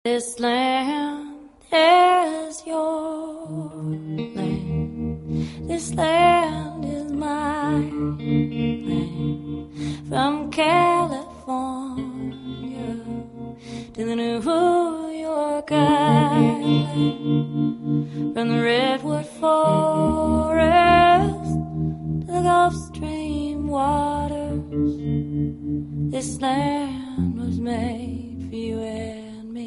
This land is your land. This land is my land. From California to the New York Island, from the Redwood Forest to the Gulf Stream waters, this land was made for you and me.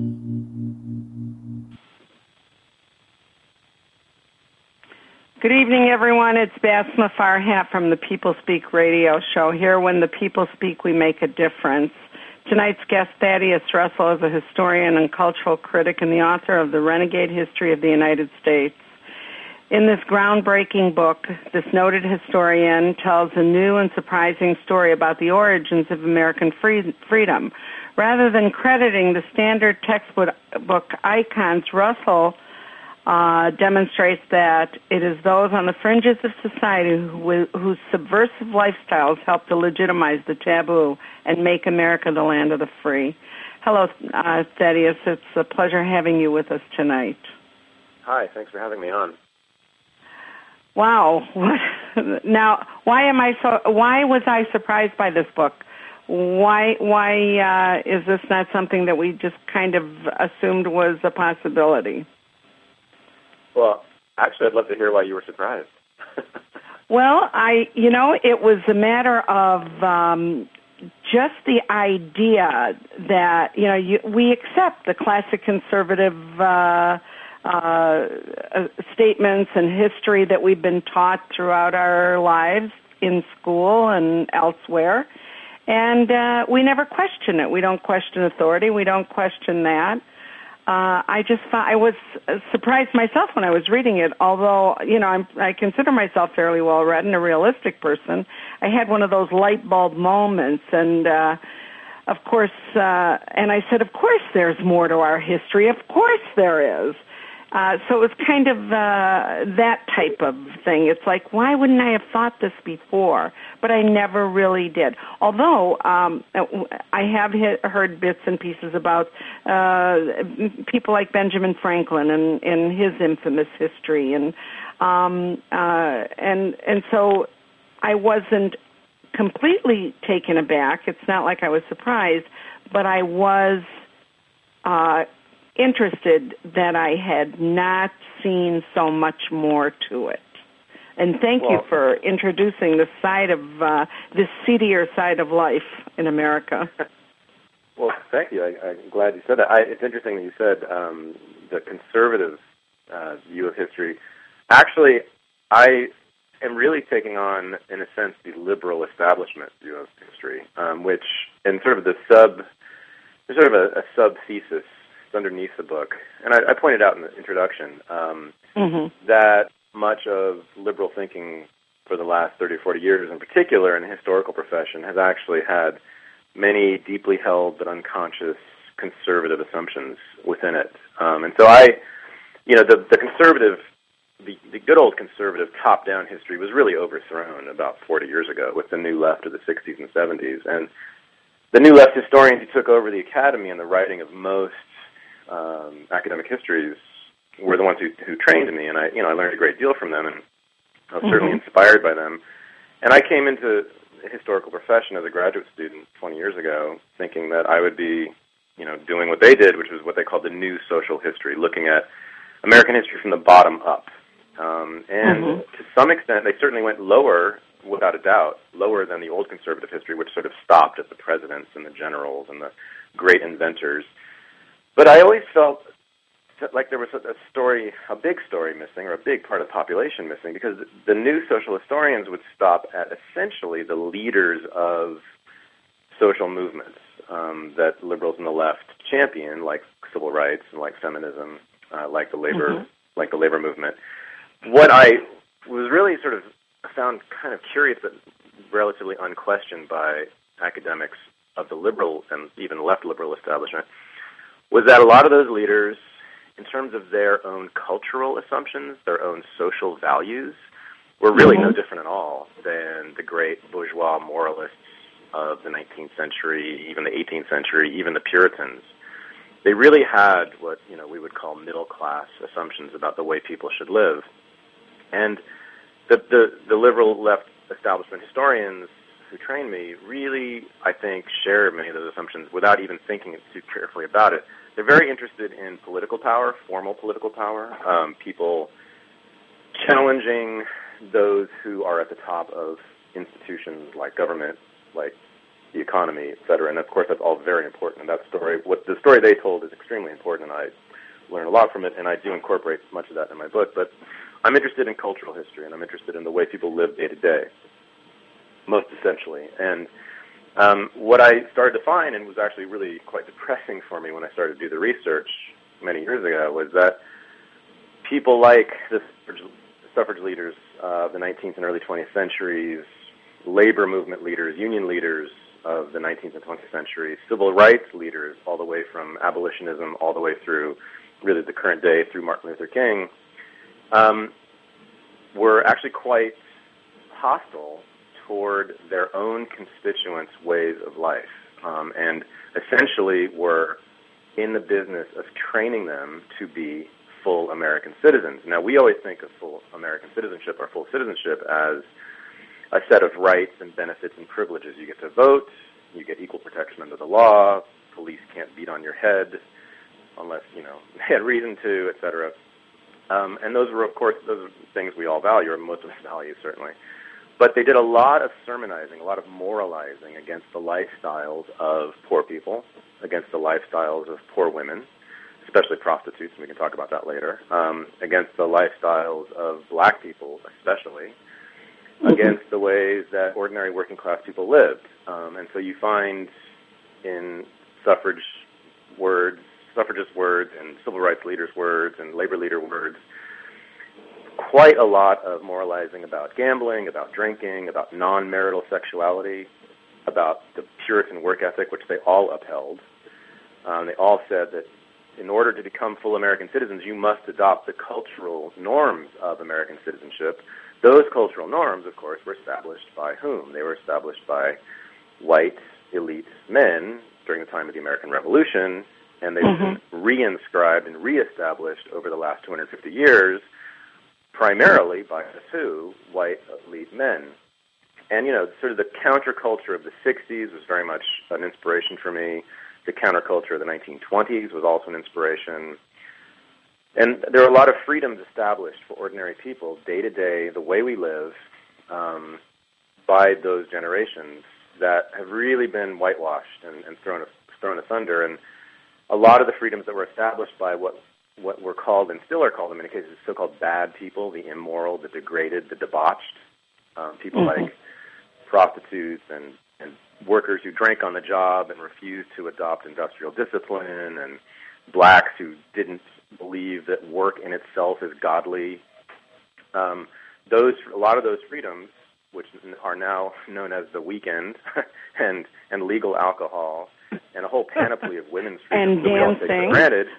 Good evening, everyone. It's Basma Farhat from the People Speak radio show. Here, when the people speak, we make a difference. Tonight's guest, Thaddeus Russell, is a historian and cultural critic and the author of The Renegade History of the United States. In this groundbreaking book, this noted historian tells a new and surprising story about the origins of American freedom. Rather than crediting the standard textbook icons, Russell demonstrates that it is those on the fringes of society whose subversive lifestyles help to legitimize the taboo and make America the land of the free. Hello, Thaddeus. It's a pleasure having you with us tonight. Hi, thanks for having me on. Wow. Now, why was I surprised by this book? Why is this not something that we just kind of assumed was a possibility? Well, actually, I'd love to hear why you were surprised. Well, it was a matter of just the idea that, we accept the classic conservative statements and history that we've been taught throughout our lives in school and elsewhere. And we never question it. We don't question authority. We don't question that. I was surprised myself when I was reading it, although, I consider myself fairly well-read and a realistic person. I had one of those light bulb moments, and of course, and I said, of course there's more to our history. Of course there is. So it was kind of that type of thing. It's like, why wouldn't I have thought this before? But I never really did. Although I have heard bits and pieces about people like Benjamin Franklin and his infamous history, and so I wasn't completely taken aback. It's not like I was surprised, but I was interested that I had not seen so much more to it. And thank you for introducing the side of this seedier side of life in America. Well, thank you. I'm glad you said that. It's interesting that you said the conservative view of history. Actually, I am really taking on, in a sense, the liberal establishment view of history, which, in sort of there's sort of a sub-thesis underneath the book, and I pointed out in the introduction that much of liberal thinking for the last 30 or 40 years, in particular in the historical profession, has actually had many deeply held but unconscious conservative assumptions within it. And so the conservative, the good old conservative top-down history was really overthrown about 40 years ago with the New Left of the 60s and 70s. And the New Left historians who took over the academy and the writing of most academic histories were the ones who trained me, and I learned a great deal from them, and I was certainly inspired by them. And I came into the historical profession as a graduate student 20 years ago, thinking that I would be, doing what they did, which was what they called the new social history, looking at American history from the bottom up. And to some extent, they certainly went lower, without a doubt, lower than the old conservative history, which sort of stopped at the presidents and the generals and the great inventors. But I always felt like there was a big story missing, or a big part of the population missing, because the new social historians would stop at essentially the leaders of social movements that liberals and the left champion, like civil rights and like feminism, like the labor movement. What I was really sort of found kind of curious, but relatively unquestioned by academics of the liberal and even left liberal establishment, was that a lot of those leaders, in terms of their own cultural assumptions, their own social values, were really no different at all than the great bourgeois moralists of the 19th century, even the 18th century, even the Puritans. they really had what we would call middle-class assumptions about the way people should live. And the liberal left establishment historians who trained me really, I think, share many of those assumptions without even thinking too carefully about it. They're very interested in political power, formal political power, people challenging those who are at the top of institutions like government, like the economy, et cetera. And of course, that's all very important. And that story, the story they told is extremely important, and I learned a lot from it, and I do incorporate much of that in my book. But I'm interested in cultural history, and I'm interested in the way people live day to day, most essentially. And what I started to find, and was actually really quite depressing for me when I started to do the research many years ago, was that people like the suffrage leaders of the 19th and early 20th centuries, labor movement leaders, union leaders of the 19th and 20th century, civil rights leaders all the way from abolitionism all the way through really the current day through Martin Luther King, were actually quite hostile toward their own constituents' ways of life, and essentially were in the business of training them to be full American citizens. Now, we always think of full American citizenship or full citizenship as a set of rights and benefits and privileges. You get to vote, you get equal protection under the law, police can't beat on your head unless, they had reason to, et cetera. And those were, of course, those are things we all value, or most of us value, certainly. But they did a lot of sermonizing, a lot of moralizing against the lifestyles of poor people, against the lifestyles of poor women, especially prostitutes, and we can talk about that later, against the lifestyles of black people, especially, against the ways that ordinary working-class people lived. And so you find in suffragist words and civil rights leaders' words and labor leader words quite a lot of moralizing about gambling, about drinking, about non-marital sexuality, about the Puritan work ethic, which they all upheld. They all said that in order to become full American citizens, you must adopt the cultural norms of American citizenship. Those cultural norms, of course, were established by whom? They were established by white elite men during the time of the American Revolution, and they've been reinscribed and reestablished over the last 250 years, primarily by the two white elite men. And, sort of the counterculture of the 60s was very much an inspiration for me. The counterculture of the 1920s was also an inspiration. And there are a lot of freedoms established for ordinary people, day to day, the way we live, by those generations that have really been whitewashed and thrown asunder. And a lot of the freedoms that were established by what were called, and still are called in many cases, so-called bad people, the immoral, the degraded, the debauched, people like prostitutes and workers who drank on the job and refused to adopt industrial discipline, and blacks who didn't believe that work in itself is godly. A lot of those freedoms, which are now known as the weekend, and legal alcohol, and a whole panoply of women's freedoms that we all take for granted.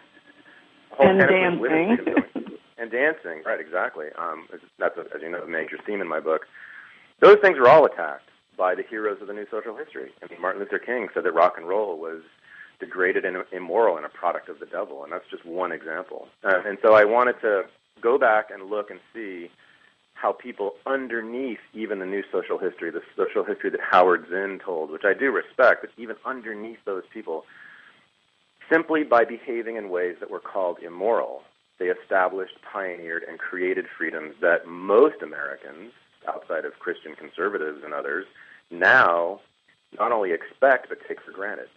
And dancing, right, exactly. That's, as you know, a major theme in my book. Those things were all attacked by the heroes of the new social history. I mean, Martin Luther King said that rock and roll was degraded and immoral and a product of the devil, and that's just one example. And so I wanted to go back and look and see how people underneath even the new social history, the social history that Howard Zinn told, which I do respect, but even underneath those people, simply by behaving in ways that were called immoral, they established, pioneered, and created freedoms that most Americans, outside of Christian conservatives and others, now not only expect but take for granted.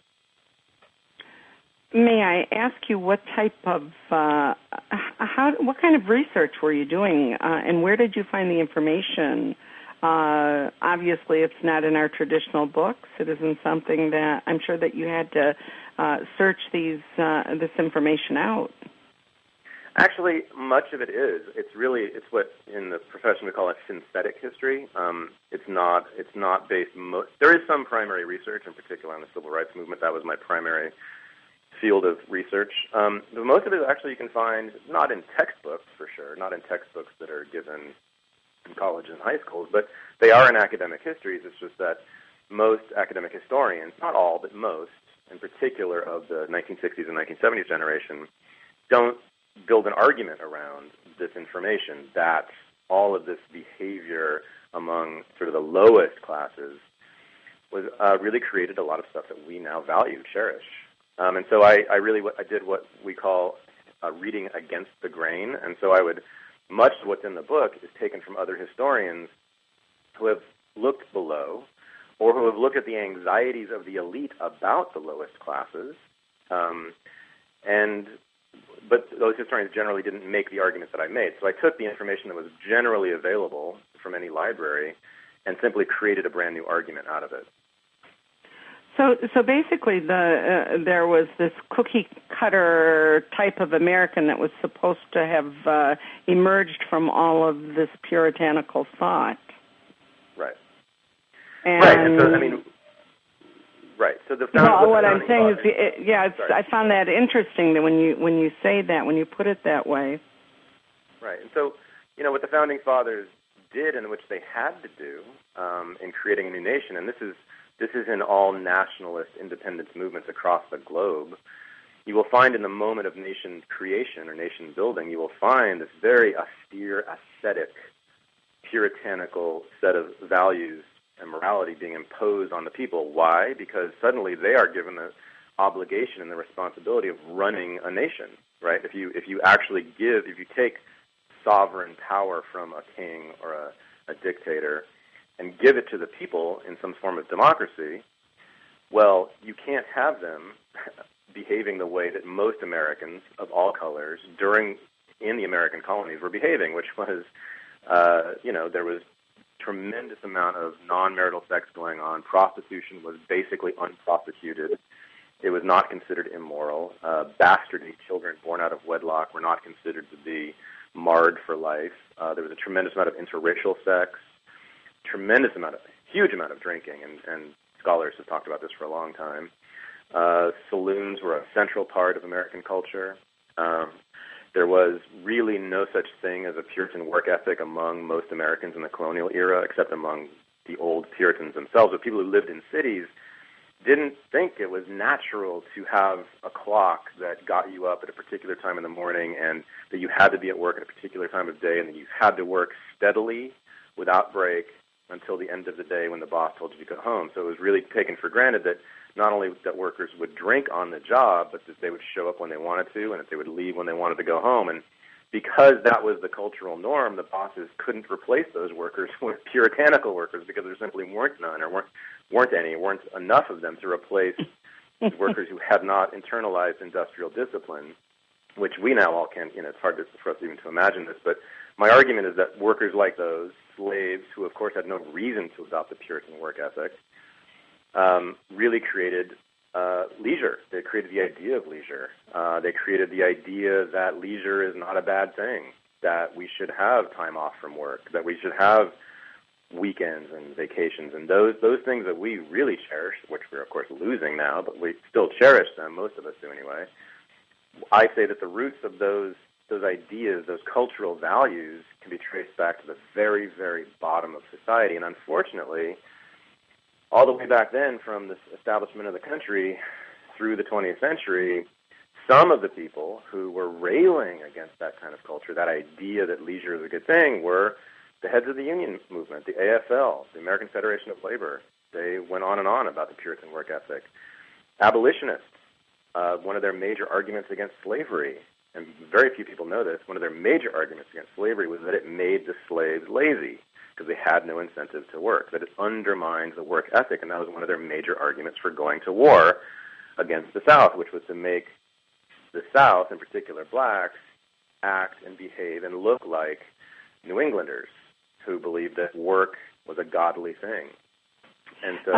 May I ask you what type of, what kind of research were you doing, and where did you find the information? Obviously, it's not in our traditional books. It isn't something that I'm sure that you had to search this information out. Actually, much of it is. It's what in the profession we call it synthetic history. It's not based. There is some primary research, in particular on the civil rights movement. That was my primary field of research. But most of it actually you can find not in textbooks, for sure, not in textbooks that are given in colleges and high schools, but they are in academic histories. It's just that most academic historians, not all, but most, in particular of the 1960s and 1970s generation, don't build an argument around this information that all of this behavior among sort of the lowest classes was really created a lot of stuff that we now value, cherish. And so I did what we call reading against the grain. And so much of what's in the book is taken from other historians who have looked below or who have looked at the anxieties of the elite about the lowest classes. But those historians generally didn't make the arguments that I made. So I took the information that was generally available from any library and simply created a brand new argument out of it. So basically, there was this cookie cutter type of American that was supposed to have emerged from all of this puritanical thought. Right. And right. And so, right. So what I'm saying is, I found that interesting that when you say that, when you put it that way. Right. And so, what the founding fathers did and which they had to do in creating a new nation, and this is in all nationalist independence movements across the globe, you will find in the moment of nation creation or nation building, you will find this very austere, ascetic, puritanical set of values and morality being imposed on the people. Why? Because suddenly they are given the obligation and the responsibility of running a nation, right? If you take sovereign power from a king or a dictator and give it to the people in some form of democracy, well, you can't have them behaving the way that most Americans of all colors in the American colonies were behaving, which was, there was tremendous amount of non-marital sex going on. Prostitution was basically unprosecuted. It was not considered immoral. Bastardy children born out of wedlock were not considered to be marred for life. There was a tremendous amount of interracial sex, huge amount of drinking, and scholars have talked about this for a long time. Saloons were a central part of American culture. There was really no such thing as a Puritan work ethic among most Americans in the colonial era, except among the old Puritans themselves. But people who lived in cities didn't think it was natural to have a clock that got you up at a particular time in the morning and that you had to be at work at a particular time of day and that you had to work steadily without break until the end of the day when the boss told you to go home. So it was really taken for granted that not only that workers would drink on the job, but that they would show up when they wanted to and that they would leave when they wanted to go home. And because that was the cultural norm, the bosses couldn't replace those workers with puritanical workers because there simply weren't none or weren't enough of them to replace workers who had not internalized industrial discipline, which we now all can, it's hard for us even to imagine this, but my argument is that workers like those, slaves, who of course had no reason to adopt the Puritan work ethic, really created leisure. They created the idea of leisure. They created the idea that leisure is not a bad thing, that we should have time off from work, that we should have weekends and vacations, and those things that we really cherish, which we're of course losing now, but we still cherish them, most of us do anyway. I say that the roots of those ideas, those cultural values, can be traced back to the very, very bottom of society. And unfortunately, all the way back then, from the establishment of the country through the 20th century, some of the people who were railing against that kind of culture, that idea that leisure is a good thing, were the heads of the union movement, the AFL, the American Federation of Labor. They went on and on about the Puritan work ethic. Abolitionists, one of their major arguments against slavery, and very few people know this, one of their major arguments against slavery was that it made the slaves lazy because they had no incentive to work, that it undermines the work ethic, and that was one of their major arguments for going to war against the South, which was to make the South, in particular blacks, act and behave and look like New Englanders who believed that work was a godly thing. And so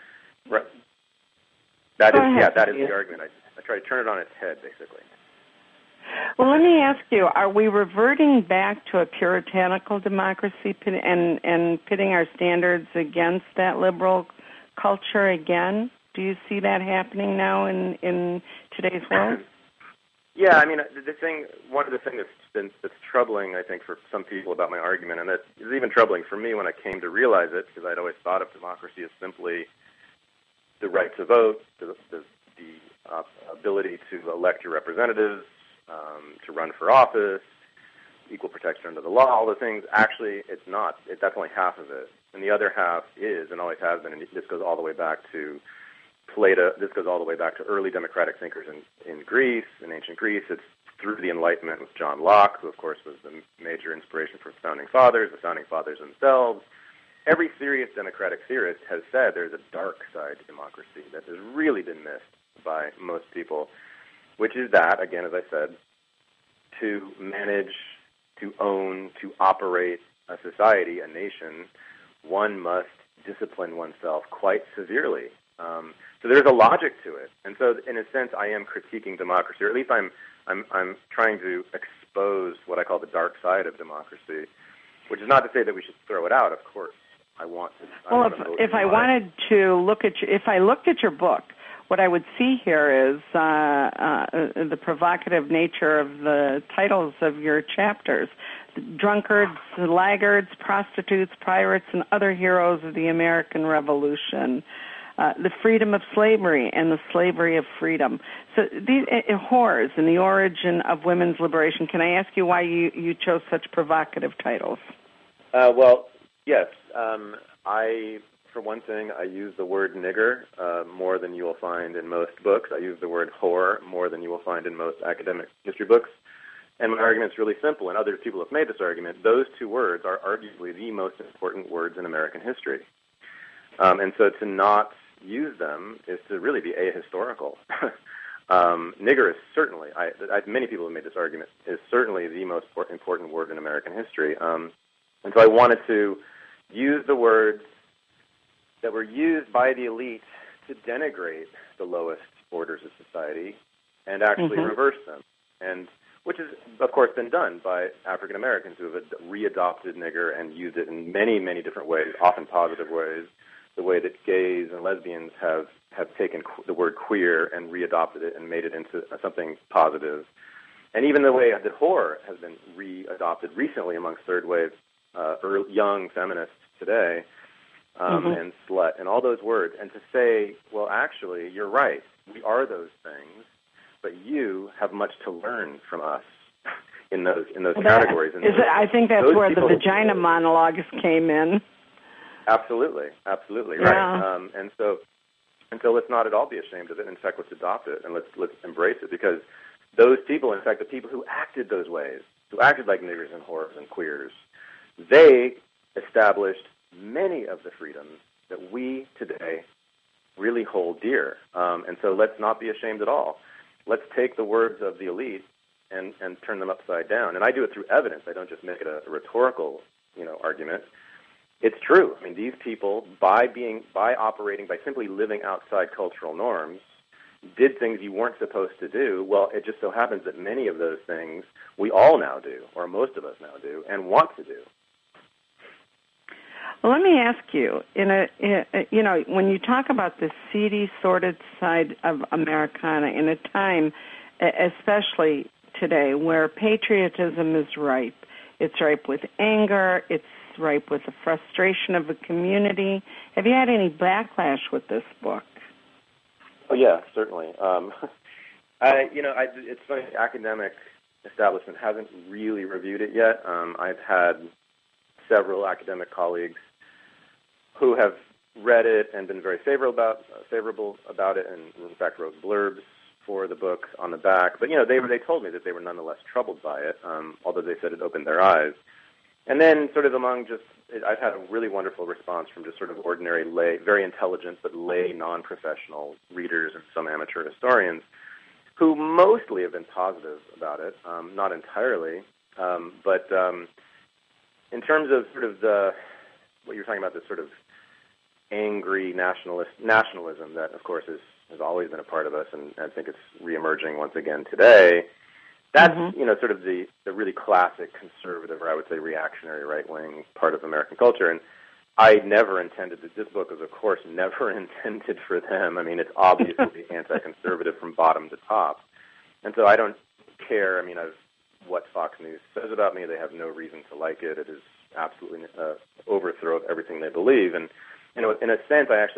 that is the argument. I try to turn it on its head, basically. Well, let me ask you, are we reverting back to a puritanical democracy and pitting our standards against that liberal culture again? Do you see that happening now in today's world? Yeah, I mean, one of the things that's troubling, I think, for some people about my argument, and that is even troubling for me when I came to realize it, because I'd always thought of democracy as simply the right to vote, the ability to elect your representatives, to run for office, equal protection under the law, all the things. Actually, it's not. That's only half of it. And the other half is, and always has been, and this goes all the way back to Plato, this goes all the way back to early democratic thinkers in Greece, in ancient Greece. It's through the Enlightenment with John Locke, who, of course, was the major inspiration for the Founding Fathers themselves. Every serious democratic theorist has said there's a dark side to democracy that has really been missed by most people, which is that, again, as I said, to manage, to own, to operate a society, a nation, one must discipline oneself quite severely. So there's a logic to it, and so in a sense, I am critiquing democracy, or at least I'm trying to expose what I call the dark side of democracy, which is not to say that we should throw it out. Of course, I want to. Well, if I wanted to look at if I looked at your book, what I would see here is the provocative nature of the titles of your chapters: drunkards, laggards, prostitutes, pirates, and other heroes of the American Revolution. The freedom of slavery and the slavery of freedom. So these whores and the origin of women's liberation. Can I ask you why you chose such provocative titles? Well, yes. For one thing, I use the word nigger more than you will find in most books. I use the word whore more than you will find in most academic history books. And my argument's really simple, and other people have made this argument. Those two words are arguably the most important words in American history. And so to not use them is to really be ahistorical. Nigger is certainly, many people have made this argument, is certainly the most important word in American history. And so I wanted to use the words that were used by the elite to denigrate the lowest orders of society and actually reverse them, and which has, of course, been done by African Americans who have readopted nigger and used it in many, many different ways, often positive ways, the way that gays and lesbians have taken the word queer and readopted it and made it into something positive. And even the way that whore has been readopted recently amongst third wave young feminists today, and slut, and all those words. And to say, well, actually, you're right, we are those things, but you have much to learn from us in those categories. I think that's where the vagina monologues came in. Absolutely, yeah. Right. And so let's not at all be ashamed of it. In fact, let's adopt it and let's embrace it, because those people, in fact, the people who acted those ways, who acted like niggers and whores and queers, they established many of the freedoms that we today really hold dear. And so let's not be ashamed at all. Let's take the words of the elite and turn them upside down. And I do it through evidence. I don't just make it a rhetorical, argument. It's true. I mean, these people, by simply living outside cultural norms, did things you weren't supposed to do. Well, it just so happens that many of those things we all now do, or most of us now do, and want to do. Well, let me ask you, when you talk about the seedy, sordid side of Americana in a time, especially today, where patriotism is ripe, it's ripe with anger, it's ripe with the frustration of a community. Have you had any backlash with this book? Oh, yeah, certainly. It's funny, the academic establishment hasn't really reviewed it yet. I've had several academic colleagues who have read it and been very favorable about it, and in fact wrote blurbs for the book on the back. But they told me that they were nonetheless troubled by it, although they said it opened their eyes. And then sort of I've had a really wonderful response from just sort of ordinary lay, very intelligent but lay, non-professional readers and some amateur historians, who mostly have been positive about it, not entirely, but in terms of sort of what you're talking about, this sort of angry nationalism that, of course, has always been a part of us, and I think it's reemerging once again today. That's, sort of the really classic conservative, or I would say reactionary right-wing part of American culture. And I never intended that this book is, of course, never intended for them. I mean, it's obviously anti-conservative from bottom to top. And so I don't care. I mean, what Fox News says about me, they have no reason to like it. It is absolutely overthrow of everything they believe. And in a sense, I actually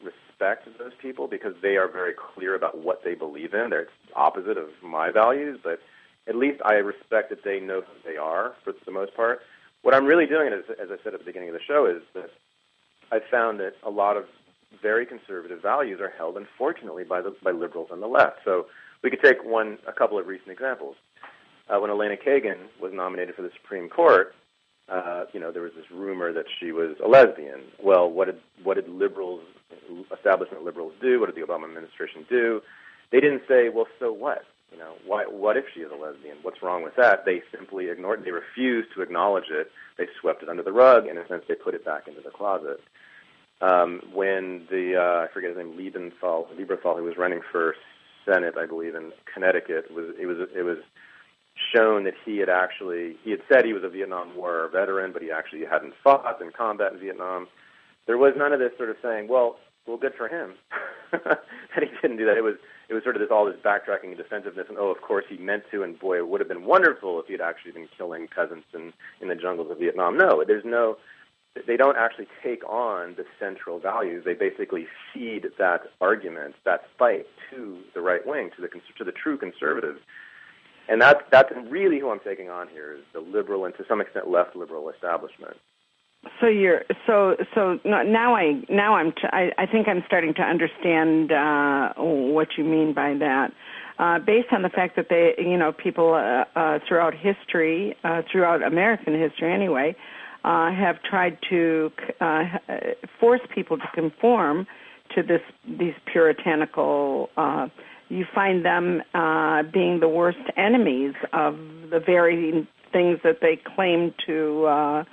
respect those people because they are very clear about what they believe in. They're opposite of my values, but at least I respect that they know who they are for the most part. What I'm really doing, as I said at the beginning of the show, is that I've found that a lot of very conservative values are held, unfortunately, by liberals on the left. So we could take a couple of recent examples. When Elena Kagan was nominated for the Supreme Court, there was this rumor that she was a lesbian. Well, what did establishment liberals do? What did the Obama administration do? They didn't say, well, so what? What if she is a lesbian? What's wrong with that? They simply ignored it. They refused to acknowledge it. They swept it under the rug. In a sense, they put it back into the closet. When I forget his name, Liebenthal, who was running for Senate, I believe, in Connecticut, it was shown that he had said he was a Vietnam War veteran, but he actually hadn't fought in combat in Vietnam. There was none of this sort of saying, well, good for him that he didn't do that. It was sort of all this backtracking and defensiveness, and of course he meant to, and boy, it would have been wonderful if he had actually been killing peasants in the jungles of Vietnam. No, they don't actually take on the central values. They basically feed that argument, that fight, to the right wing, to the true conservatives. And that's really who I'm taking on here, is the liberal and to some extent left liberal establishment. So now I think I'm starting to understand what you mean by that. Based on the fact that people throughout history, throughout American history anyway, have tried to force people to conform to these puritanical. You find them being the worst enemies of the very things that they claim to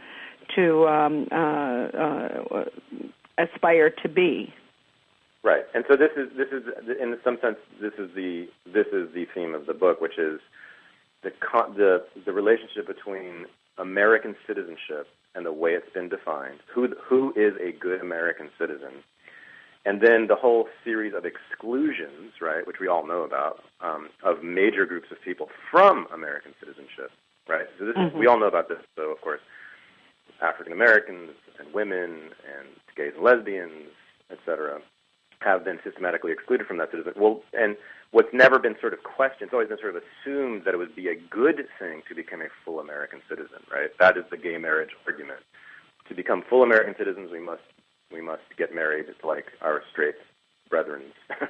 aspire to be. Right, and so this is in some sense this is the theme of the book, which is the relationship between American citizenship and the way it's been defined. Who is a good American citizen? And then the whole series of exclusions, right, which we all know about, of major groups of people from American citizenship, right? So we all know about this. So, of course, African Americans and women and gays and lesbians, etc., have been systematically excluded from that citizenship. Well, and what's never been sort of questioned, it's always been sort of assumed that it would be a good thing to become a full American citizen, right? That is the gay marriage argument. To become full American citizens, we must get married like our straight brethren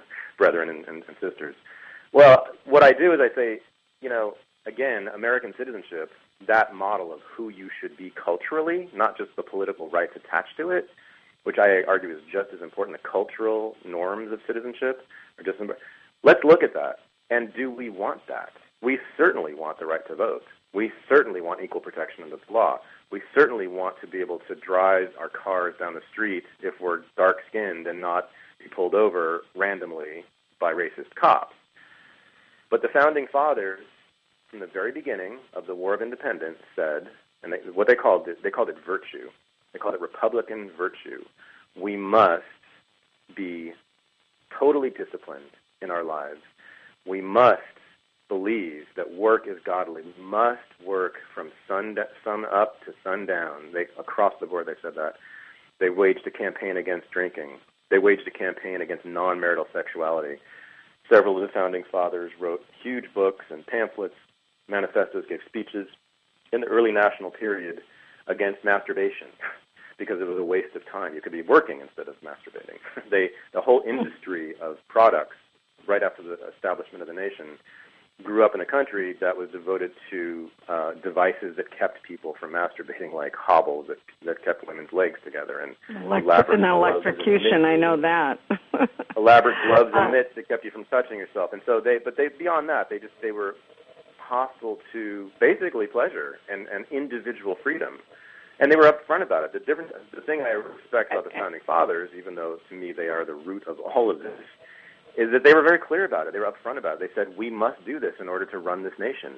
and sisters. Well, what I do is I say, again, American citizenship, that model of who you should be culturally, not just the political rights attached to it, which I argue is just as important. The cultural norms of citizenship are just important. Let's look at that. And do we want that? We certainly want the right to vote. We certainly want equal protection under the law. We certainly want to be able to drive our cars down the street if we're dark-skinned and not be pulled over randomly by racist cops. But the Founding Fathers, from the very beginning of the War of Independence, said, and they called it virtue. They called it Republican virtue. We must be totally disciplined in our lives. We must believe that work is godly. We must work from sun up to sundown. Across the board, they said that. They waged a campaign against drinking. They waged a campaign against non-marital sexuality. Several of the Founding Fathers wrote huge books and pamphlets, manifestos, gave speeches in the early national period against masturbation because it was a waste of time. You could be working instead of masturbating. The whole industry of products, right after the establishment of the nation, grew up in a country that was devoted to devices that kept people from masturbating, like hobbles that kept women's legs together, and electrocution. I know that. Elaborate gloves and mitts that kept you from touching yourself. And so beyond that, they were hostile to basically pleasure and individual freedom. And they were upfront about it. The thing I respect about the Founding Fathers, even though to me they are the root of all of this, is that they were very clear about it. They were upfront about it. They said, we must do this in order to run this nation.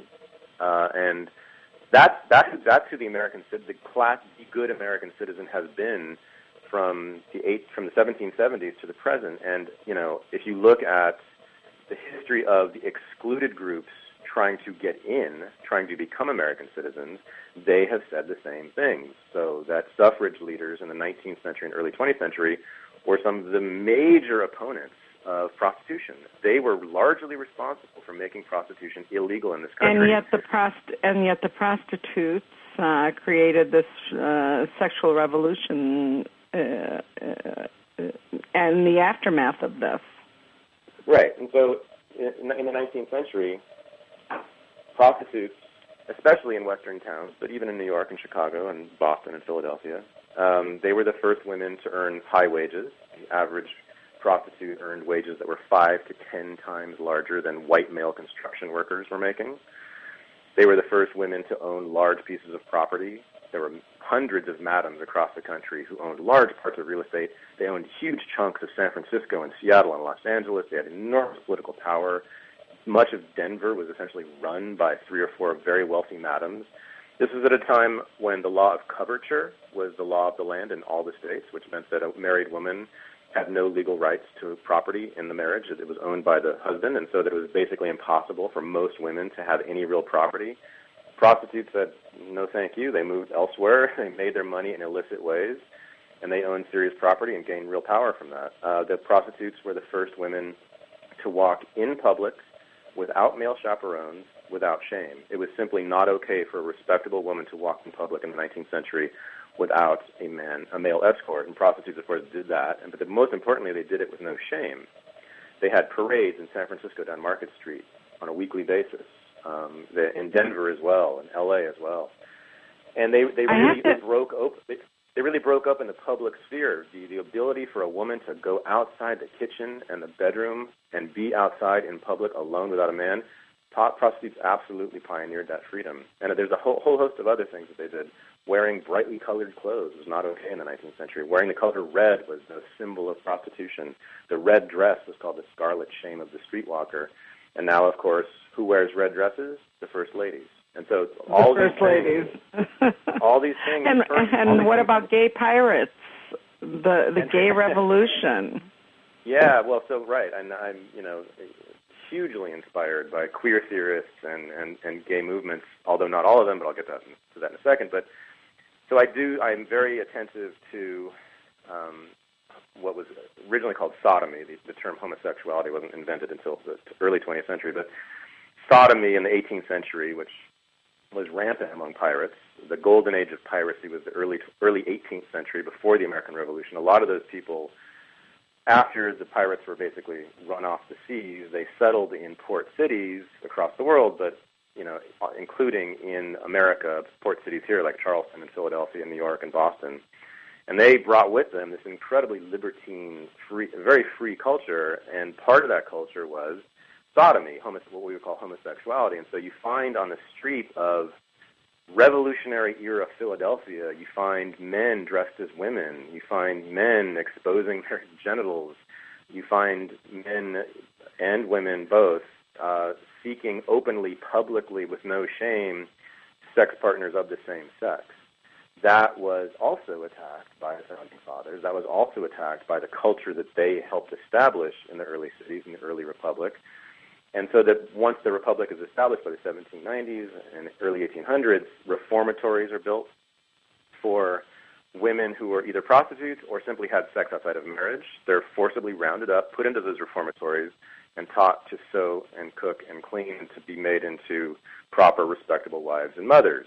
And that's who the good American citizen has been from the 1770s to the present. And, if you look at the history of the excluded groups trying to get in, trying to become American citizens, they have said the same things. So that suffrage leaders in the 19th century and early 20th century were some of the major opponents of prostitution. They were largely responsible for making prostitution illegal in this country. And yet the prostitutes created this sexual revolution and the aftermath of this. Right. And so in the 19th century, prostitutes, especially in Western towns, but even in New York and Chicago and Boston and Philadelphia, they were the first women to earn high wages. The average prostitute earned wages that were 5 to 10 times larger than white male construction workers were making. They were the first women to own large pieces of property. There were hundreds of madams across the country who owned large parts of real estate. They owned huge chunks of San Francisco and Seattle and Los Angeles. They had enormous political power. Much of Denver was essentially run by 3 or 4 very wealthy madams. This was at a time when the law of coverture was the law of the land in all the states, which meant that a married woman had no legal rights to property in the marriage. It was owned by the husband, and so that it was basically impossible for most women to have any real property. Prostitutes said, no thank you. They moved elsewhere. They made their money in illicit ways, and they owned serious property and gained real power from that. The prostitutes were the first women to walk in public without male chaperones, without shame. It was simply not okay for a respectable woman to walk in public in the 19th century without a male escort, and prostitutes, of course, did that. But most importantly, they did it with no shame. They had parades in San Francisco down Market Street on a weekly basis, in Denver as well, in L.A. as well. And they broke up in the public sphere. The ability for a woman to go outside the kitchen and the bedroom and be outside in public alone without a man, prostitutes absolutely pioneered that freedom. And there's a whole host of other things that they did. Wearing brightly colored clothes was not okay in the 19th century. Wearing the color red was the symbol of prostitution. The red dress was called the scarlet shame of the streetwalker. And now, of course, who wears red dresses? The first ladies. And so all these things. And what about gay pirates? The gay revolution. Yeah, well, so right. And I'm hugely inspired by queer theorists and gay movements, although not all of them, but I'll get to that in a second. But so I'm very attentive to what was originally called sodomy. The term homosexuality wasn't invented until the early 20th century, but sodomy in the 18th century, which was rampant among pirates. The golden age of piracy was the early 18th century, before the American Revolution. A lot of those people, after the pirates were basically run off the seas, they settled in port cities across the world, but including in America, port cities here like Charleston and Philadelphia and New York and Boston. And they brought with them this incredibly libertine, very free culture, and part of that culture was sodomy, what we would call homosexuality. And so you find on the street of Revolutionary era Philadelphia, you find men dressed as women, you find men exposing their genitals, you find men and women both seeking openly, publicly, with no shame, sex partners of the same sex. That was also attacked by the Founding Fathers. That was also attacked by the culture that they helped establish in the early cities, in the early republic. And so that once the republic is established by the 1790s and early 1800s, reformatories are built for women who were either prostitutes or simply had sex outside of marriage. They're forcibly rounded up, put into those reformatories, and taught to sew and cook and clean and to be made into proper, respectable wives and mothers.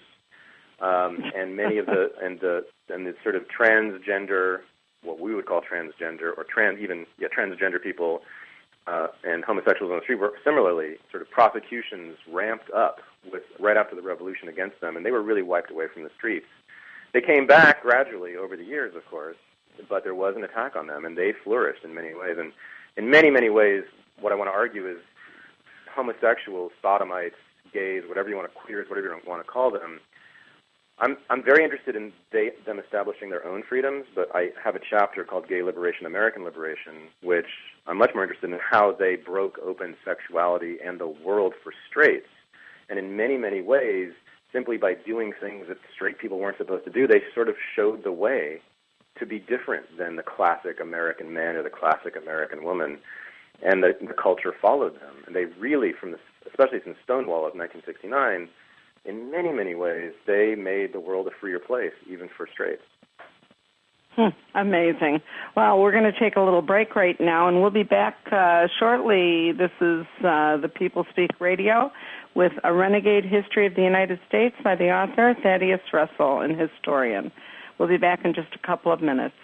And many of the sort of transgender, what we would call transgender, or transgender people and homosexuals on the street were similarly sort of prosecutions ramped up right after the revolution against them, and they were really wiped away from the streets. They came back gradually over the years, of course, but there was an attack on them, and they flourished in many ways. And in many, many ways, what I want to argue is homosexuals, sodomites, gays, whatever you want to, queers, whatever you want to call them, I'm very interested in them establishing their own freedoms, but I have a chapter called Gay Liberation, American Liberation, which I'm much more interested in how they broke open sexuality and the world for straights. And in many, many ways, simply by doing things that straight people weren't supposed to do, they sort of showed the way to be different than the classic American man or the classic American woman. And the culture followed them. And they really, especially since Stonewall of 1969, in many, many ways, they made the world a freer place, even for straights. Amazing. Well, we're going to take a little break right now, and we'll be back shortly. This is the People Speak Radio with A Renegade History of the United States by the author Thaddeus Russell, an historian. We'll be back in just a couple of minutes.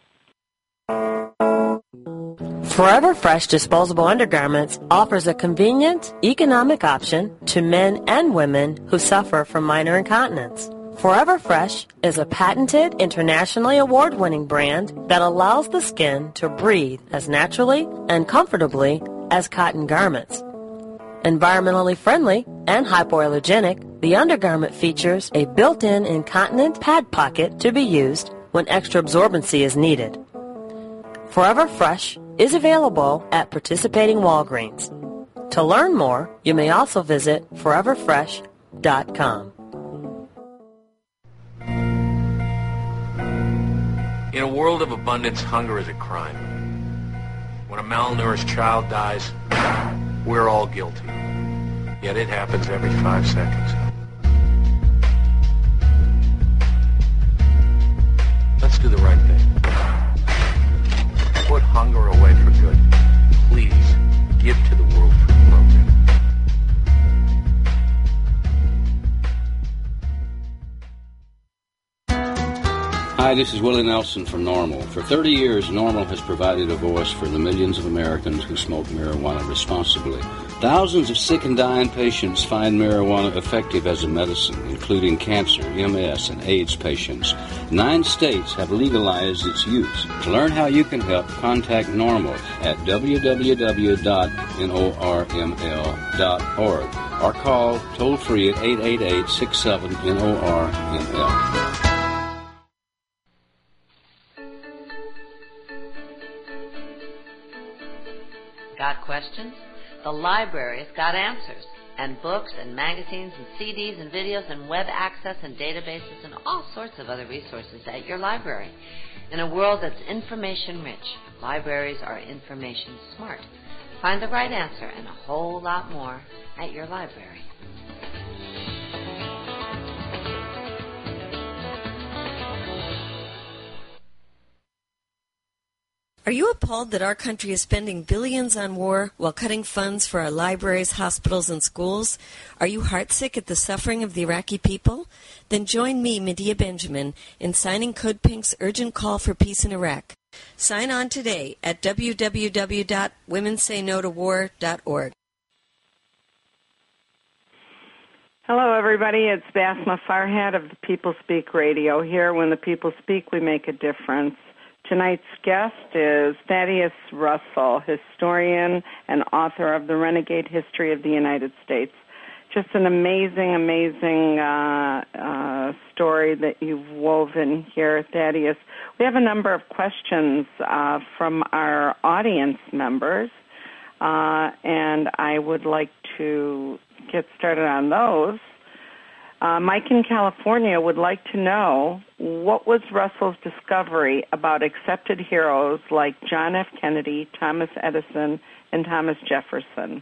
Forever Fresh Disposable Undergarments offers a convenient, economic option to men and women who suffer from minor incontinence. Forever Fresh is a patented, internationally award-winning brand that allows the skin to breathe as naturally and comfortably as cotton garments. Environmentally friendly and hypoallergenic, the undergarment features a built-in incontinent pad pocket to be used when extra absorbency is needed. Forever Fresh is available at participating Walgreens. To learn more, you may also visit foreverfresh.com. In a world of abundance, hunger is a crime. When a malnourished child dies, we're all guilty. Yet it happens every 5 seconds. Let's do the right thing. Put hunger away for good. Please, give to the World Food Program. Hi, this is Willie Nelson from NORML. For 30 years, NORML has provided a voice for the millions of Americans who smoke marijuana responsibly. Thousands of sick and dying patients find marijuana effective as a medicine, including cancer, MS, and AIDS patients. 9 states have legalized its use. To learn how you can help, contact NORML at www.norml.org or call toll-free at 888-67-NORML. Got questions? The library's got answers, and books and magazines and CDs and videos and web access and databases and all sorts of other resources at your library. In a world that's information rich, libraries are information smart. Find the right answer and a whole lot more at your library. Are you appalled that our country is spending billions on war while cutting funds for our libraries, hospitals, and schools? Are you heartsick at the suffering of the Iraqi people? Then join me, Medea Benjamin, in signing Code Pink's urgent call for peace in Iraq. Sign on today at www.womensaynotowar.org. Hello, everybody. It's Basma Farhad of the People Speak Radio. Here, when the people speak, we make a difference. Tonight's guest is Thaddeus Russell, historian and author of The Renegade History of the United States. Just an amazing, amazing story that you've woven here, Thaddeus. We have a number of questions from our audience members, and I would like to get started on those. Mike in California would like to know, what was Russell's discovery about accepted heroes like John F. Kennedy, Thomas Edison, and Thomas Jefferson?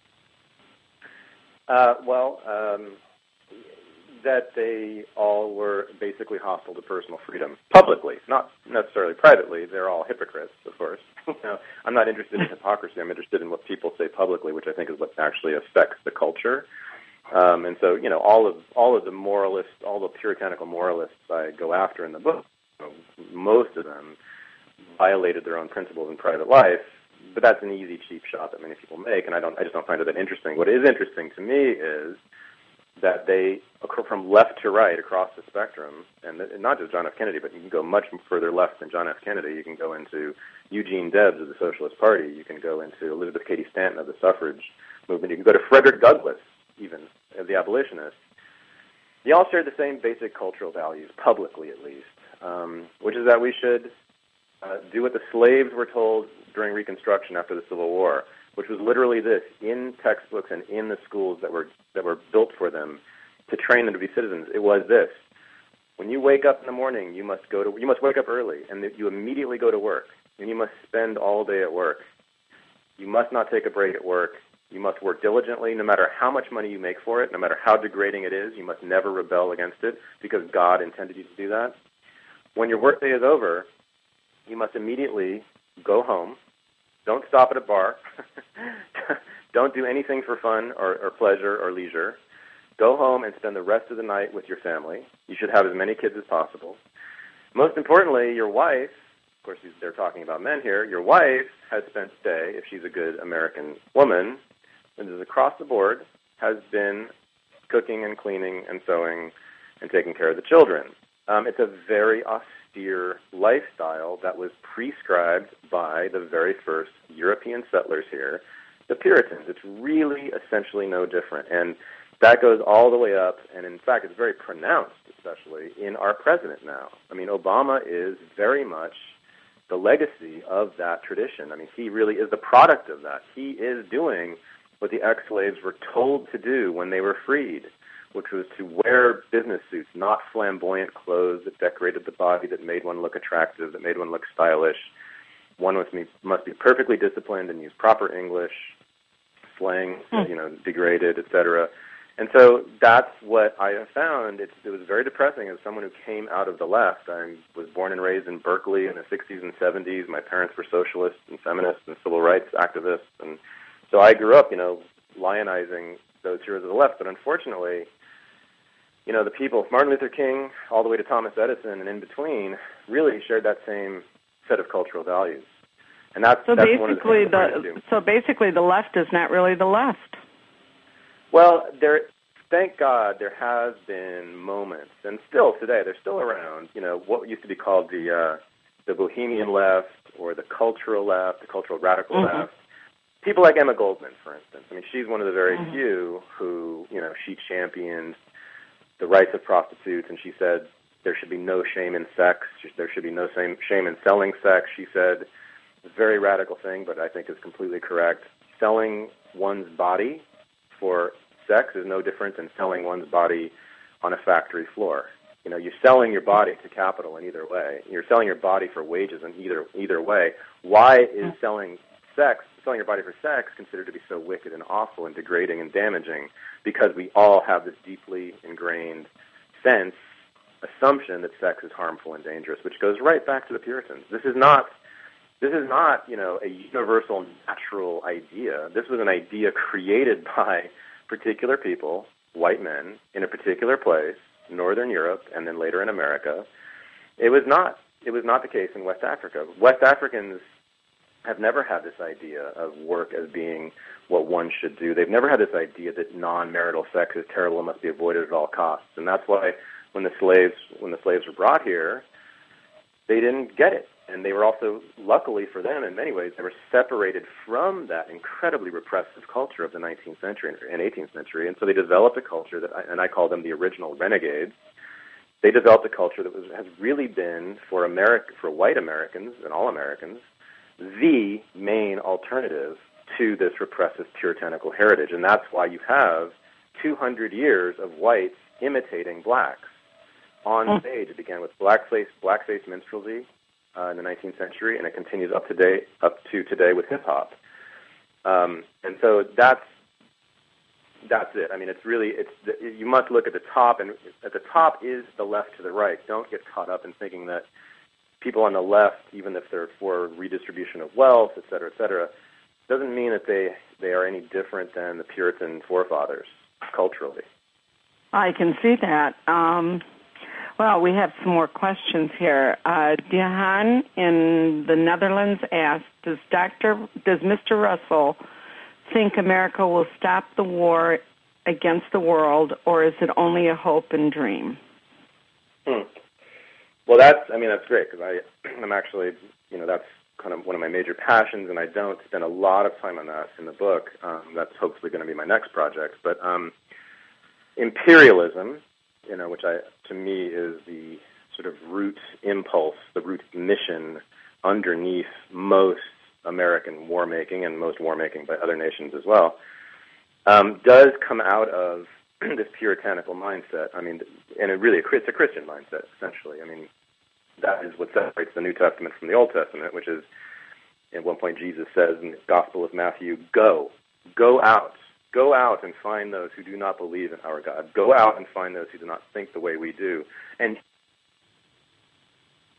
That they all were basically hostile to personal freedom, publicly, not necessarily privately. They're all hypocrites, of course. I'm not interested in hypocrisy. I'm interested in what people say publicly, which I think is what actually affects the culture. And so, all of the moralists, all the puritanical moralists I go after in the book, most of them violated their own principles in private life. But that's an easy, cheap shot that many people make, and I just don't find it that interesting. What is interesting to me is that they, from left to right across the spectrum, and not just John F. Kennedy, but you can go much further left than John F. Kennedy. You can go into Eugene Debs of the Socialist Party. You can go into Elizabeth Cady Stanton of the suffrage movement. You can go to Frederick Douglass, even, of the abolitionists. They all share the same basic cultural values, publicly at least, which is that we should do what the slaves were told during Reconstruction after the Civil War, which was literally this, in textbooks and in the schools that were built for them to train them to be citizens. It was this: when you wake up in the morning, you must wake up early, and you immediately go to work, and you must spend all day at work. You must not take a break at work. You must work diligently, no matter how much money you make for it, no matter how degrading it is. You must never rebel against it, because God intended you to do that. when your workday is over, you must immediately go home. Don't stop at a bar. Don't do anything for fun or pleasure or leisure. Go home and spend the rest of the night with your family. You should have as many kids as possible. Most importantly, your wife, of course they're talking about men here, your wife has spent the day, if she's a good American woman, and is across the board, has been cooking and cleaning and sewing and taking care of the children. It's a very austere lifestyle that was prescribed by the very first European settlers here, the Puritans. It's really essentially no different. And that goes all the way up, and in fact, it's very pronounced, especially in our president now. I mean, Obama is very much the legacy of that tradition. I mean, he really is the product of that. He is doing what the ex-slaves were told to do when they were freed, which was to wear business suits, not flamboyant clothes that decorated the body, that made one look attractive, that made one look stylish. One must be perfectly disciplined and use proper English, slang, degraded, etc. And so that's what I have found. It was very depressing as someone who came out of the left. I was born and raised in Berkeley in the 60s and 70s. My parents were socialists and feminists and civil rights activists. And so I grew up, lionizing those heroes of the left. But unfortunately, the people, Martin Luther King all the way to Thomas Edison and in between, really shared that same set of cultural values. And that's one of the things So basically the left is not really the left. Well, thank God there has been moments, and still today, they're still around, what used to be called the bohemian left or the cultural left, the cultural radical left. People like Emma Goldman, for instance. I mean, she's one of the very few who, she championed the rights of prostitutes, and she said there should be no shame in sex. There should be no shame in selling sex. She said a very radical thing, but I think is completely correct. Selling one's body for sex is no different than selling one's body on a factory floor. You're selling your body to capital in either way. You're selling your body for wages in either way. Why is selling your body for sex considered to be so wicked and awful and degrading and damaging? Because we all have this deeply ingrained assumption that sex is harmful and dangerous, which goes right back to the Puritans. This is not a universal natural idea. This was an idea created by particular people, white men, in a particular place, Northern Europe, and then later in America. It was not the case in West Africa. West Africans have never had this idea of work as being what one should do. They've never had this idea that non-marital sex is terrible and must be avoided at all costs. And that's why when the slaves were brought here, they didn't get it. And they were also, luckily for them in many ways, they were separated from that incredibly repressive culture of the 19th century and 18th century. And so they developed a culture and I call them the original renegades. They developed a culture that has really been, for white Americans and all Americans, the main alternative to this repressive puritanical heritage. And that's why you have 200 years of whites imitating blacks on stage. It began with blackface minstrelsy in the 19th century, and it continues up to today with hip hop. And so that's it. I mean, you must look at the top, and at the top is the left to the right. Don't get caught up in thinking that people on the left, even if they're for redistribution of wealth, et cetera, doesn't mean that they are any different than the Puritan forefathers culturally. I can see that. Well, we have some more questions here. Dihan in the Netherlands asked, does Mr. Russell think America will stop the war against the world, or is it only a hope and dream? Well, that's great, because I'm actually, that's kind of one of my major passions, and I don't spend a lot of time on that in the book. That's hopefully going to be my next project. But imperialism, which to me is the sort of root impulse, the root mission underneath most American war-making and most war-making by other nations as well, does come out of this puritanical mindset. I mean, and it's a Christian mindset, essentially. I mean, that is what separates the New Testament from the Old Testament, which is, at one point Jesus says in the Gospel of Matthew, go out and find those who do not believe in our God. Go out and find those who do not think the way we do. And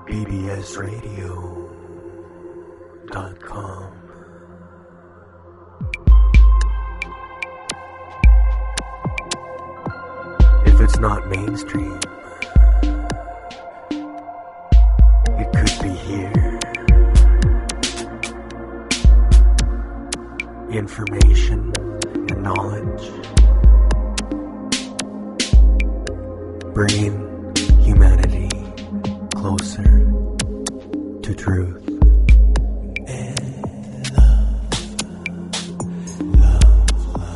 bbsradio.com. If it's not mainstream, it could be here. Information and knowledge, bringing humanity closer to truth and love.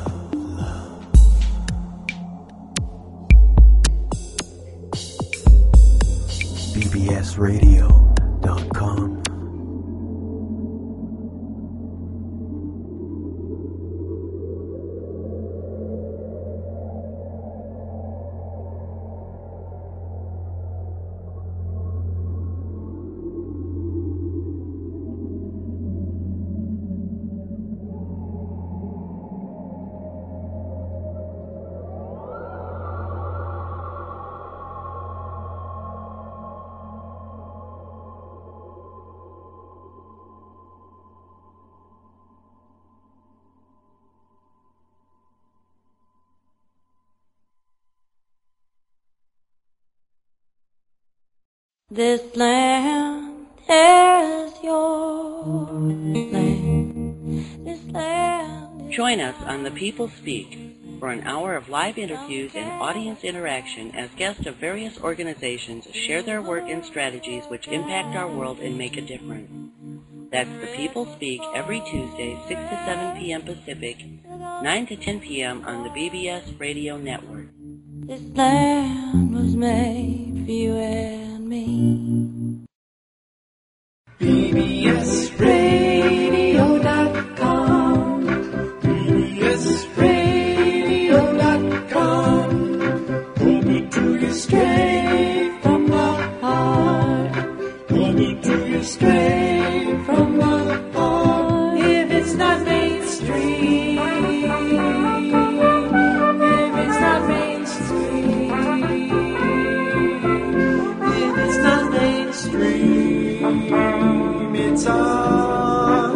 bbsradio.com. This land is your land. This land is Join us on The People Speak for an hour of live interviews and audience interaction as guests of various organizations share their work and strategies which impact our world and make a difference. That's The People Speak every Tuesday, 6 to 7 p.m. Pacific, 9 to 10 p.m. on the BBS Radio Network. This land was made for you and me. bbsradio.com. bbsradio.com. Coming to you straight from the heart. Coming to you straight from the heart. If it's not mainstream, if it's not mainstream, if it's not mainstream, it's on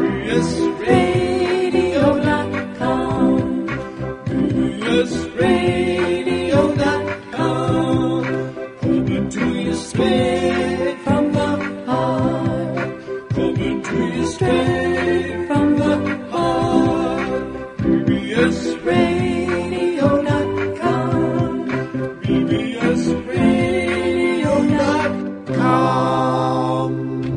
bbsradio.com. bbsradio.com. Coming to you straight from the heart. Coming to you straight from the heart. bbsradio.com. bbsradio.com.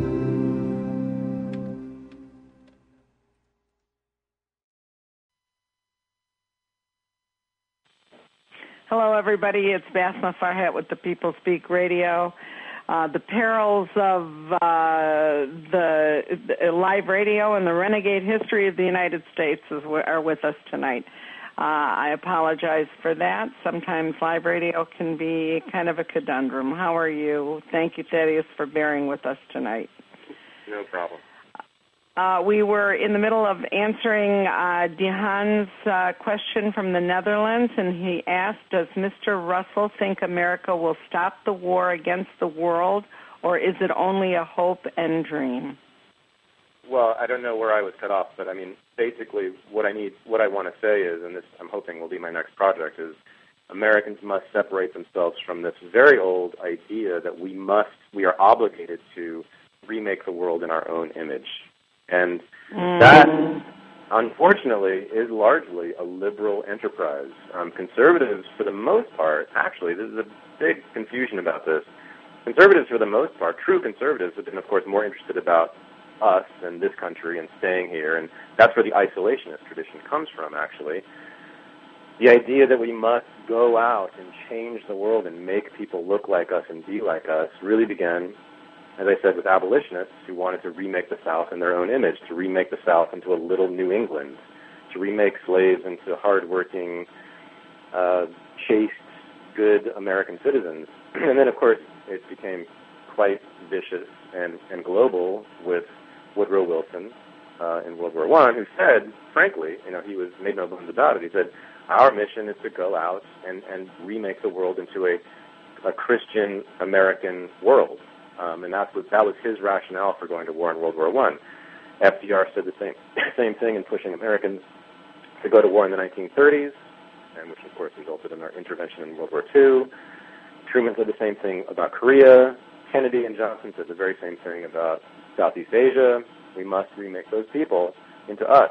Hello, everybody. It's Basma Farhat with the People Speak Radio. The perils of the live radio and the renegade history of the United States are with us tonight. I apologize for that. Sometimes live radio can be kind of a conundrum. How are you? Thank you, Thaddeus, for bearing with us tonight. No problem. We were in the middle of answering Dehan's question from the Netherlands, and he asked, does Mr. Russell think America will stop the war against the world, or is it only a hope and dream? Well, I don't know where I was cut off, but I mean, basically what I want to say is, and this I'm hoping will be my next project, is Americans must separate themselves from this very old idea that we are obligated to remake the world in our own image. And that, unfortunately, is largely a liberal enterprise. Conservatives, for the most part, actually, there's a big confusion about this. Conservatives, for the most part, true conservatives, have been, of course, more interested about us and this country and staying here, and that's where the isolationist tradition comes from, actually. The idea that we must go out and change the world and make people look like us and be like us really began, as I said, with abolitionists who wanted to remake the South in their own image, to remake the South into a little New England, to remake slaves into hardworking, chaste, good American citizens. And then, of course, it became quite vicious and global with Woodrow Wilson in World War I, who said, frankly, he made no bones about it. He said, our mission is to go out and remake the world into a Christian American world. And that was his rationale for going to war in World War I. FDR said the same thing in pushing Americans to go to war in the 1930s, and which, of course, resulted in our intervention in World War II. Truman said the same thing about Korea. Kennedy and Johnson said the very same thing about Southeast Asia. We must remake those people into us.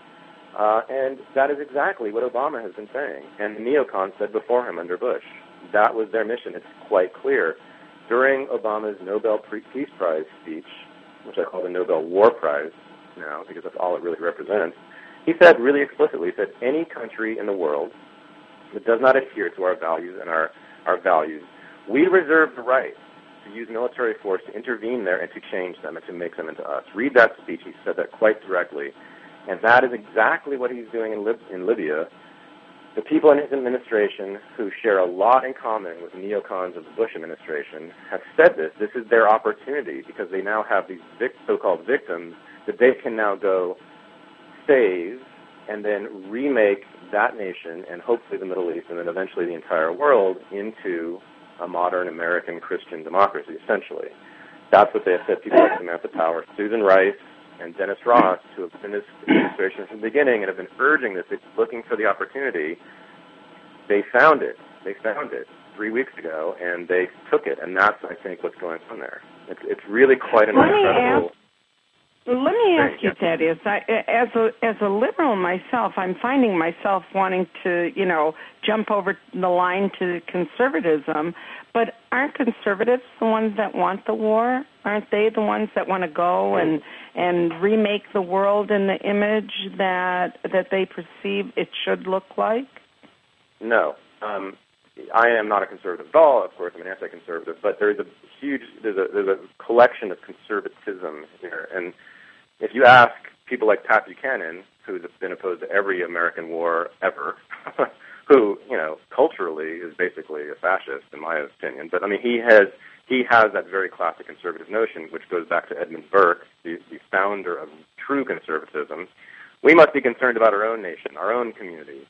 And that is exactly what Obama has been saying. And the neocons said before him under Bush. That was their mission. It's quite clear. During Obama's Nobel Peace Prize speech, which I call the Nobel War Prize now because that's all it really represents, he said really explicitly, he said, any country in the world that does not adhere to our values and our values, we reserve the right to use military force to intervene there and to change them and to make them into us. Read that speech. He said that quite directly. And that is exactly what he's doing in Libya. The people in his administration who share a lot in common with the neocons of the Bush administration have said this. This is their opportunity because they now have these so-called victims that they can now go save and then remake that nation and hopefully the Middle East and then eventually the entire world into a modern American Christian democracy, essentially. That's what they have said. People like Samantha Power, Susan Rice, and Dennis Ross, who have been in this administration from the beginning and have been urging this, looking for the opportunity, they found it. They found it 3 weeks ago, and they took it, and that's, I think, what's going on there. It's really quite an incredible... Let me ask you, Thaddeus, as a liberal myself, I'm finding myself wanting to, jump over the line to conservatism, but aren't conservatives the ones that want the war? Aren't they the ones that want to go and remake the world in the image that they perceive it should look like? No. I am not a conservative at all. Of course, I'm an anti-conservative, but there's a collection of conservatism here, and if you ask people like Pat Buchanan, who's been opposed to every American war ever, who, culturally is basically a fascist, in my opinion, but I mean, he has that very classic conservative notion, which goes back to Edmund Burke, the founder of true conservatism. We must be concerned about our own nation, our own community,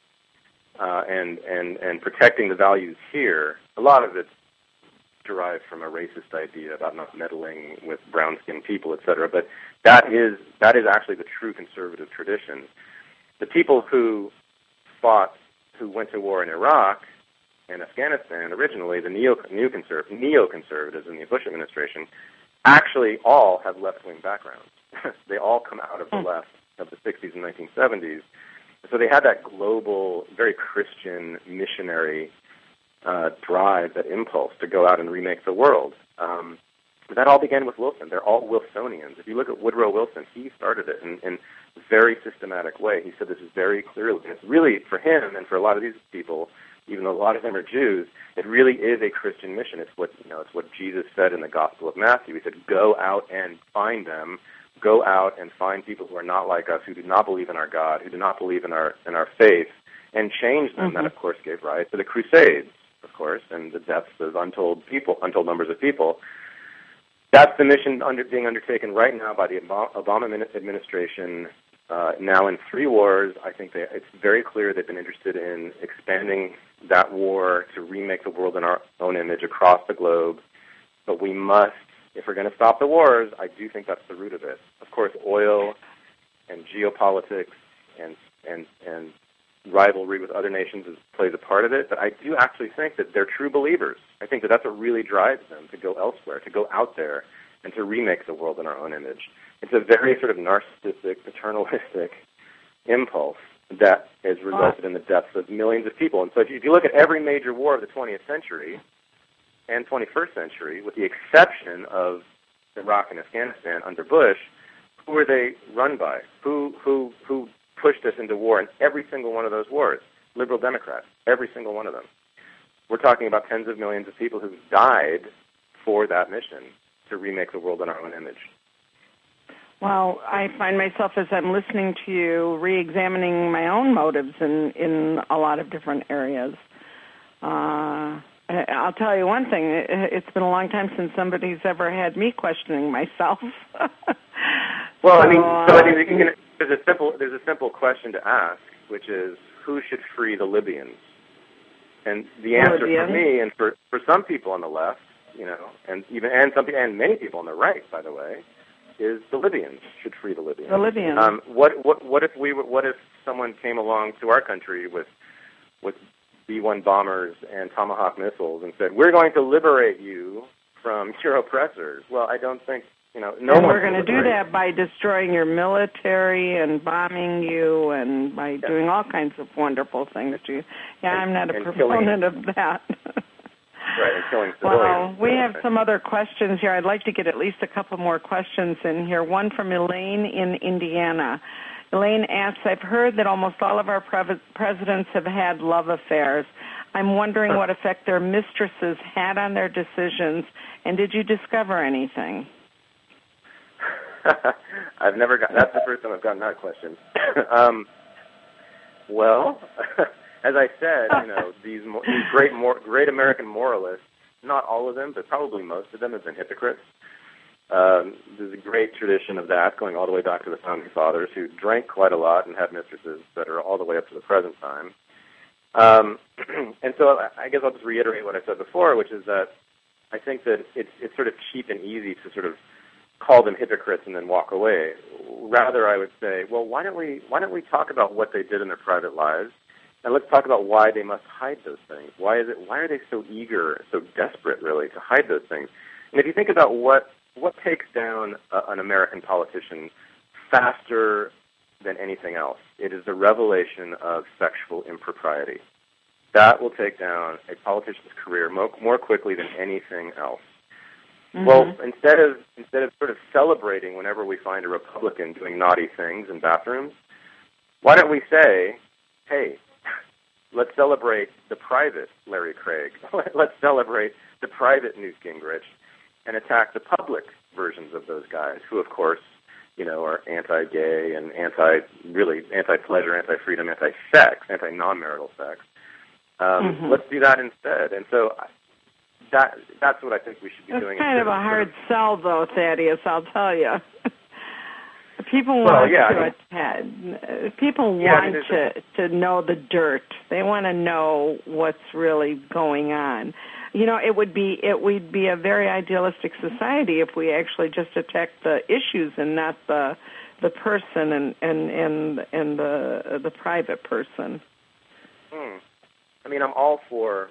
and protecting the values here. A lot of it's derived from a racist idea about not meddling with brown-skinned people, etc. But that is actually the true conservative tradition. The people who went to war in Iraq and Afghanistan originally, the neoconservatives in the Bush administration, actually all have left-wing backgrounds. They all come out of the left of the 60s and 1970s. So they had that global, very Christian, missionary drive, that impulse to go out and remake the world. That all began with Wilson. They're all Wilsonians. If you look at Woodrow Wilson, he started it in a very systematic way. He said this is very clearly. And it's really, for him and for a lot of these people, even though a lot of them are Jews, it really is a Christian mission. It's what Jesus said in the Gospel of Matthew. He said, go out and find them. Go out and find people who are not like us, who do not believe in our God, who do not believe in our faith, and change them. That, of course, gave rise to the Crusades, of course, and the deaths of untold numbers of people. That's the mission being undertaken right now by the Obama administration. Now in 3 wars, I think it's very clear they've been interested in expanding that war to remake the world in our own image across the globe. But we must, if we're going to stop the wars, I do think that's the root of it. Of course, oil and geopolitics and rivalry with other nations plays a part of it, but I do actually think that they're true believers. I think that that's what really drives them to go elsewhere, to go out there and to remake the world in our own image. It's a very sort of narcissistic, paternalistic impulse that has resulted in the deaths of millions of people. And so if you look at every major war of the 20th century and 21st century, with the exception of Iraq and Afghanistan under Bush, who were they run by? Who pushed us into war in every single one of those wars? Liberal Democrats, every single one of them. We're talking about tens of millions of people who died for that mission to remake the world in our own image. Well, I find myself, as I'm listening to you, re-examining my own motives in a lot of different areas. I'll tell you one thing. It's been a long time since somebody's ever had me questioning myself. Well, there's a simple question to ask, which is, who should free the Libyans? And the answer for me and for some people on the left and many people on the right, by the way, is the Libyans should free the Libyans. The Libyans. What if someone came along to our country with B-1 bombers and Tomahawk missiles and said, "We're going to liberate you from your oppressors"? Well, I don't think no one. And we're going to do that by destroying your military and bombing you and by doing all kinds of wonderful things to you. Yeah, I'm not a proponent of that. Right, and killing civilians. Well, we have some other questions here. I'd like to get at least a couple more questions in here. One from Elaine in Indiana. Elaine asks, I've heard that almost all of our presidents have had love affairs. I'm wondering what effect their mistresses had on their decisions, and did you discover anything? That's the first time I've gotten that question. Well, as I said, these great American moralists, not all of them, but probably most of them have been hypocrites. There's a great tradition of that going all the way back to the Founding Fathers, who drank quite a lot and had mistresses that are all the way up to the present time. And so I guess I'll just reiterate what I said before, which is that I think that it's sort of cheap and easy to sort of call them hypocrites and then walk away. Rather, I would say, well, why don't we talk about what they did in their private lives, and let's talk about why they must hide those things. Why are they so eager, so desperate, really, to hide those things? And if you think about what takes down an American politician faster than anything else, it is the revelation of sexual impropriety. That will take down a politician's career more quickly than anything else. Mm-hmm. Well, instead of sort of celebrating whenever we find a Republican doing naughty things in bathrooms, why don't we say, hey, let's celebrate the private Larry Craig. Let's celebrate the private Newt Gingrich and attack the public versions of those guys who, of course, are anti-gay and anti-pleasure, anti-freedom, anti-sex, anti-non-marital sex. Let's do that instead. And so that's what I think we should be doing. It's kind of a hard sell, though, Thaddeus, I'll tell you. People want to know the dirt. They want to know what's really going on. It would be a very idealistic society if we actually just attacked the issues and not the person and the private person. I mean, I'm all for,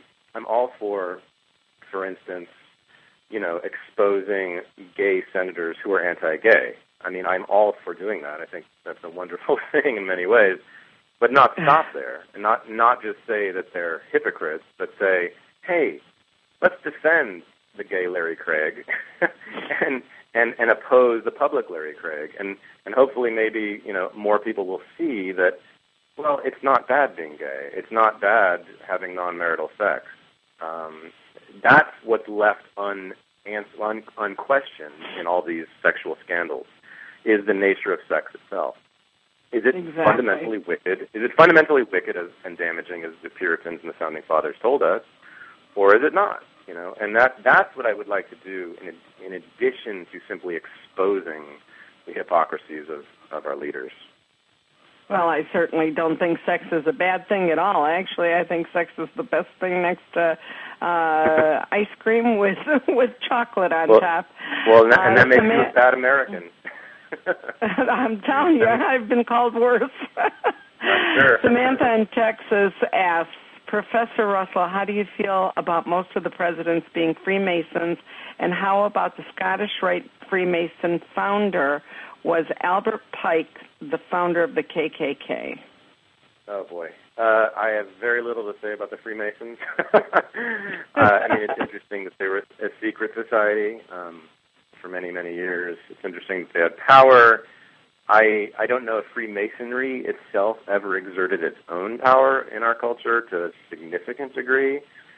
for instance, exposing gay senators who are anti-gay. I mean, I'm all for doing that. I think that's a wonderful thing in many ways, but not stop there and not just say that they're hypocrites, but say, hey, let's defend the gay Larry Craig and oppose the public Larry Craig, and hopefully maybe more people will see that, well, it's not bad being gay. It's not bad having non-marital sex. That's what's left unquestioned in all these sexual scandals, is the nature of sex itself. Is it fundamentally wicked? Is it fundamentally wicked and damaging as the Puritans and the Founding Fathers told us, or is it not? And that's what I would like to do in addition to simply exposing the hypocrisies of our leaders. Well, I certainly don't think sex is a bad thing at all. Actually, I think sex is the best thing next to ice cream with chocolate on top. Well, and that makes you a bad American. I'm telling you, I've been called worse. I'm sure. Samantha in Texas asks, Professor Russell, how do you feel about most of the presidents being Freemasons, and how about the Scottish Rite Freemason founder? Was Albert Pike the founder of the KKK? Oh, boy. I have very little to say about the Freemasons. I mean, it's interesting that they were a secret society for many, many years. It's interesting that they had power. I don't know if Freemasonry itself ever exerted its own power in our culture to a significant degree.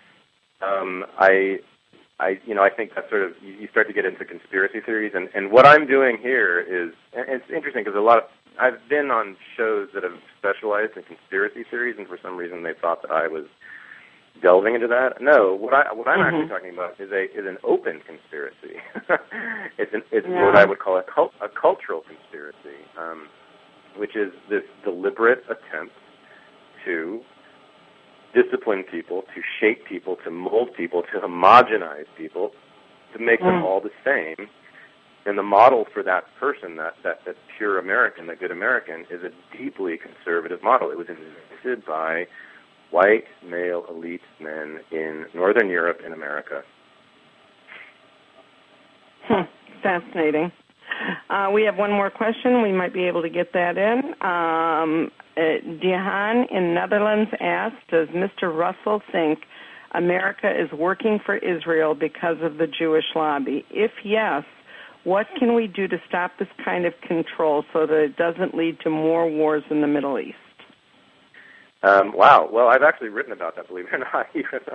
I think that's sort of, you start to get into conspiracy theories, and what I'm doing here is, and it's interesting because I've been on shows that have specialized in conspiracy theories, and for some reason they thought that I was delving into that. No, what I'm actually talking about is an open conspiracy. It's what I would call a cultural conspiracy, which is this deliberate attempt to discipline people, to shape people, to mold people, to homogenize people, to make them all the same. And the model for that person, that pure American, that good American, is a deeply conservative model. It was invented by white, male, elite men in Northern Europe and America. Fascinating. We have one more question. We might be able to get that in. Dihan in Netherlands asked, does Mr. Russell think America is working for Israel because of the Jewish lobby? If yes, what can we do to stop this kind of control so that it doesn't lead to more wars in the Middle East? Wow. Well, I've actually written about that, believe it or not.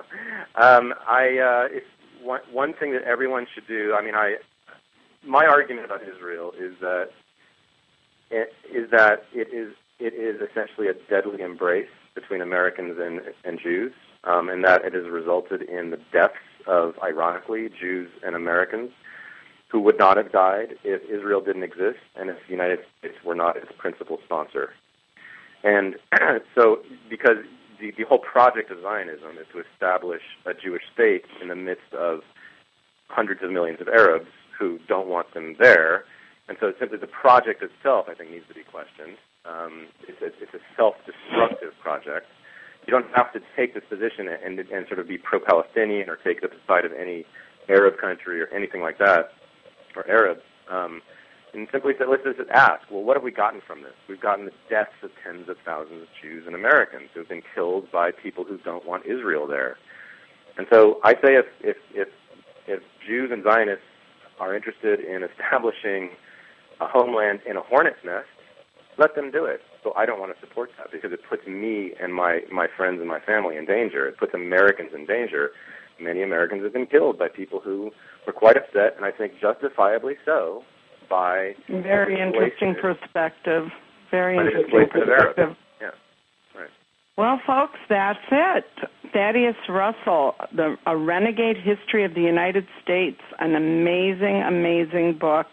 It's one thing that everyone should do. I mean, my argument about Israel is that it is essentially a deadly embrace between Americans and Jews, and that it has resulted in the deaths of, ironically, Jews and Americans who would not have died if Israel didn't exist and if the United States were not its principal sponsor. And so, because the whole project of Zionism is to establish a Jewish state in the midst of hundreds of millions of Arabs who don't want them there, and so simply the project itself, I think, needs to be questioned. It's a self-destructive project. You don't have to take this position and sort of be pro-Palestinian or take the side of any Arab country or anything like that, or Arabs, and simply say, let's just ask, well, what have we gotten from this? We've gotten the deaths of tens of thousands of Jews and Americans who have been killed by people who don't want Israel there. And so I say if Jews and Zionists are interested in establishing a homeland in a hornet's nest, let them do it. So I don't want to support that because it puts me and my friends and my family in danger. It puts Americans in danger. Many Americans have been killed by people who were quite upset, and I think justifiably so, by very interesting perspective. Very interesting perspective. Yeah, right. Well, folks, that's it. Thaddeus Russell, A Renegade History of the United States, an amazing, amazing book.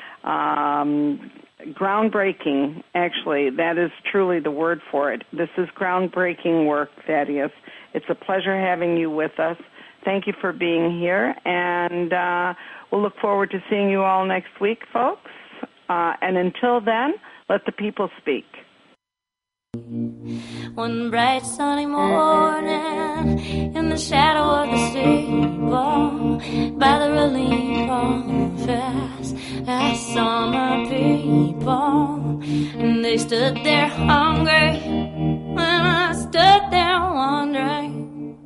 Groundbreaking, actually. That is truly the word for it. This is groundbreaking work, Thaddeus. It's a pleasure having you with us. Thank you for being here, and we'll look forward to seeing you all next week, folks. And until then, let the people speak. One bright sunny morning, in the shadow of the steeple, by the relief office, I saw my people, and they stood there hungry, and I stood there wondering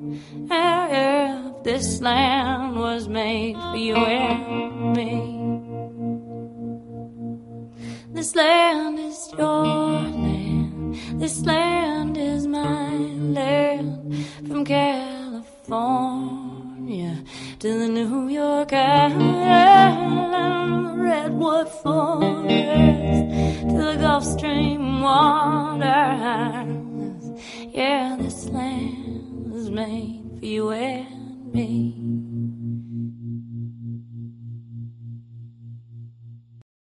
if this land was made for you and me. This land is your land, this land is my land, from California to the New York Island, the Redwood Forest to the Gulf Stream waters. Yeah, this land was made for you and me.